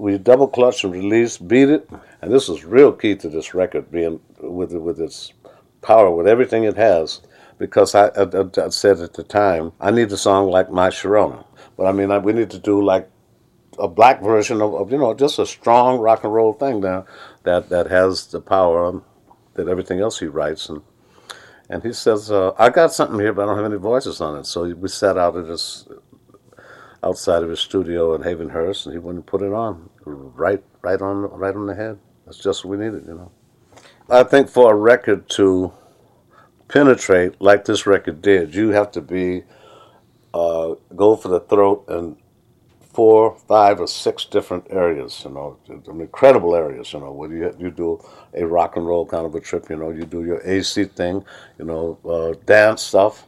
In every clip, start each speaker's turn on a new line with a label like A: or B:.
A: we double clutch and release, beat it, and this is real key to this record being with its power, with everything it has. Because I said at the time, I need a song like My Sharona. But I mean, we need to do like a black version of just a strong rock and roll thing now that has the power that everything else he writes. And he says, I got something here, but I don't have any voices on it. So we sat out at this outside of his studio in Havenhurst, and he went and put it on, right on the head. That's just what we needed. I think for a record to penetrate like this record did, you have to be go for the throat in 4, 5, or 6 different areas. Incredible areas. Where you do a rock and roll kind of a trip. You do your AC thing. Dance stuff,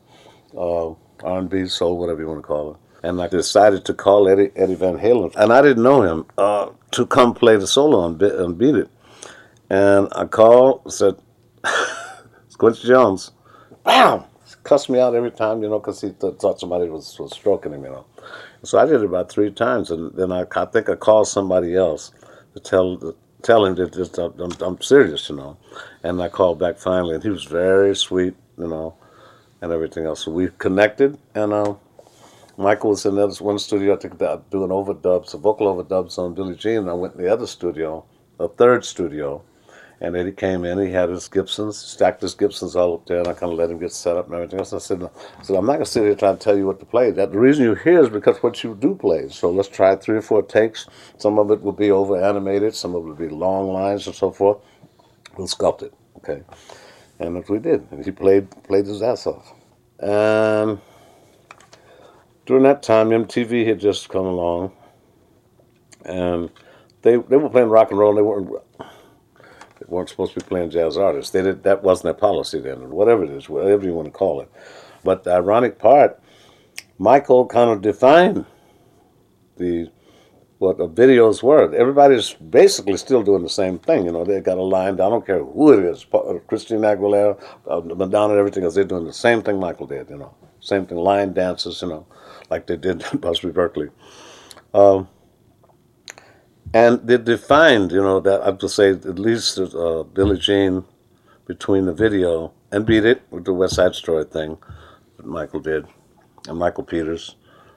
A: R&B, soul, whatever you want to call it. And I decided to call Eddie Van Halen, and I didn't know him, to come play the solo and beat it. And I called, said, it's Quincy Jones. Bam! Cussed me out every time, because he thought somebody was stroking him, So I did it about 3 times, and then I think I called somebody else to tell him that I'm serious, And I called back finally, and he was very sweet, and everything else. So we connected, and Michael was in that one studio, I think, doing overdubs, vocal overdubs on Billie Jean, and I went in the other studio, a third studio, and Eddie came in, he had his Gibsons, stacked his Gibsons all up there, and I kind of let him get set up and everything else. I said, no. I'm not going to sit here trying to tell you what to play. The reason you're here is because what you do play. So let's try 3 or 4 takes. Some of it will be over-animated, some of it will be long lines and so forth. We'll sculpt it, okay? And that's what we did. And he played his ass off. And during that time, MTV had just come along, and they were playing rock and roll. They weren't supposed to be playing jazz artists. That wasn't their policy then, or whatever it is, whatever you want to call it. But the ironic part, Michael kind of defined what the videos were. Everybody's basically still doing the same thing. They got a line. I don't care who it is, Christina Aguilera, Madonna, everything else. They're doing the same thing Michael did. Same thing, line dances. Like they did in Busby Berkeley. And they defined, that I have to say at least Billie Jean between the video and Beat It with the West Side Story thing that Michael did, and Michael Peters.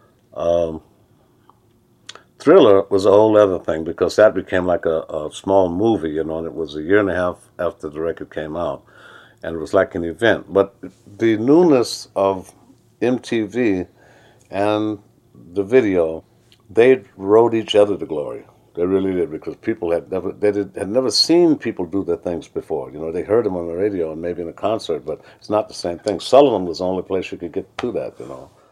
A: Thriller was a whole other thing because that became like a small movie, and it was a year and a half after the record came out, and it was like an event. But the newness of MTV and the video, they rode each other to glory. They really did, because people had never seen people do their things before. They heard them on the radio and maybe in a concert, but it's not the same thing. Sullivan was the only place you could get to that.